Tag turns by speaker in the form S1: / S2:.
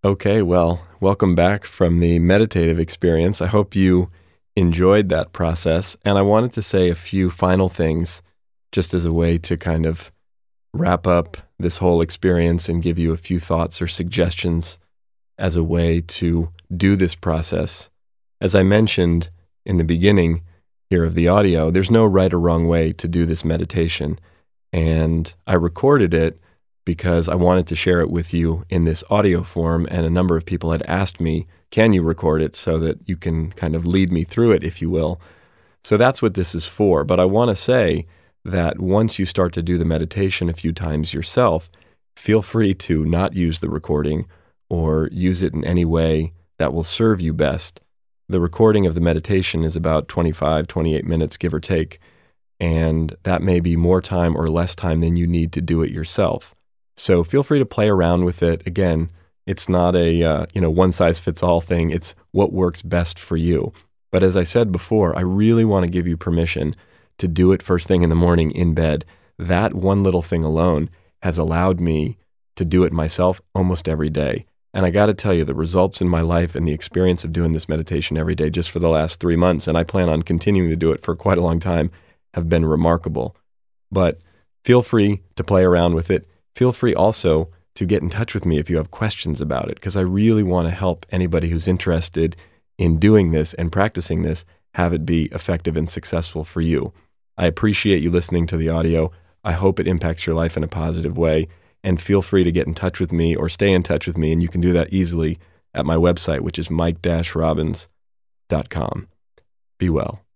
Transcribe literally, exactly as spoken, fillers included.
S1: Okay, well, welcome back from the meditative experience. I hope you enjoyed that process. And I wanted to say a few final things just as a way to kind of wrap up this whole experience and give you a few thoughts or suggestions as a way to do this process. As I mentioned in the beginning here of the audio, there's no right or wrong way to do this meditation. And I recorded it because I wanted to share it with you in this audio form, and a number of people had asked me, can you record it so that you can kind of lead me through it, if you will? So that's what this is for. But I want to say that once you start to do the meditation a few times yourself, feel free to not use the recording or use it in any way that will serve you best. The recording of the meditation is about twenty-five, twenty-eight minutes, give or take, and that may be more time or less time than you need to do it yourself. So feel free to play around with it. Again, it's not a uh, you know one-size-fits-all thing. It's what works best for you. But as I said before, I really want to give you permission to do it first thing in the morning in bed. That one little thing alone has allowed me to do it myself almost every day. And I got to tell you, the results in my life and the experience of doing this meditation every day just for the last three months, and I plan on continuing to do it for quite a long time, have been remarkable. But feel free to play around with it. Feel free also to get in touch with me if you have questions about it, because I really want to help anybody who's interested in doing this and practicing this have it be effective and successful for you. I appreciate you listening to the audio. I hope it impacts your life in a positive way, and feel free to get in touch with me or stay in touch with me, and you can do that easily at my website, which is mike dash robbins dot com. Be well.